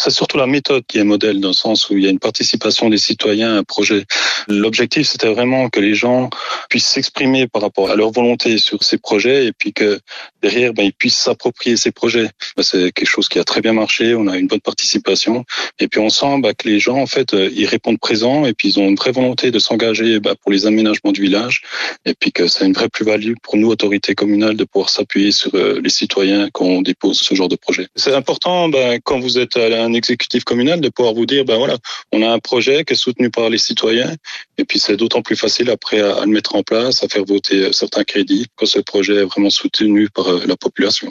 C'est surtout la méthode qui est modèle, dans le sens où il y a une participation des citoyens à un projet. L'objectif, c'était vraiment que les gens puissent s'exprimer par rapport à leur volonté sur ces projets et puis que derrière, ils puissent s'approprier ces projets. C'est quelque chose qui a très bien marché, on a une bonne participation et puis on sent que les gens, en fait, ils répondent présents et puis ils ont une vraie volonté de s'engager pour les aménagements du village et puis que c'est une vraie plus-value pour nous, autorités communales, de pouvoir s'appuyer sur les citoyens quand on dépose ce genre de projet. C'est important, quand vous êtes un exécutif communal, de pouvoir vous dire, voilà, on a un projet qui est soutenu par les citoyens et puis c'est d'autant plus facile après à le mettre en place, à faire voter certains crédits quand ce projet est vraiment soutenu par la population.